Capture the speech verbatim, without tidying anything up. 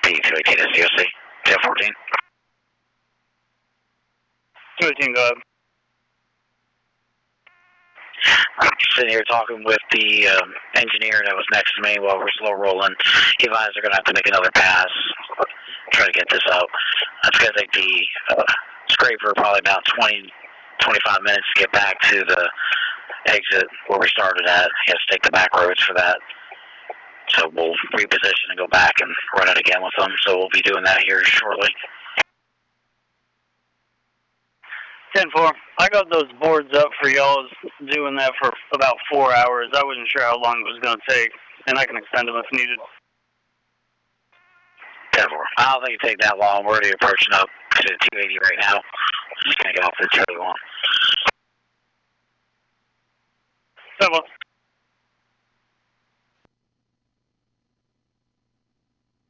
P two eighteen is D O C. ten fourteen. two eighteen, go ahead. I'm sitting here talking with the um, engineer that was next to me while we're slow rolling. He advised they're going to have to make another pass, try to get this out. That's going to take the uh, scraper probably about twenty, twenty-five minutes to get back to the exit where we started at. He has to take the back roads for that. So we'll reposition and go back and run it again with them. So we'll be doing that here shortly. ten four. I got those boards up for y'all. Doing that for about four hours. I wasn't sure how long it was going to take, and I can extend them if needed. ten four. I don't think it'll take that long. We're already approaching up to two eighty right now. I'm just going to get off the two eighty-one. ten four.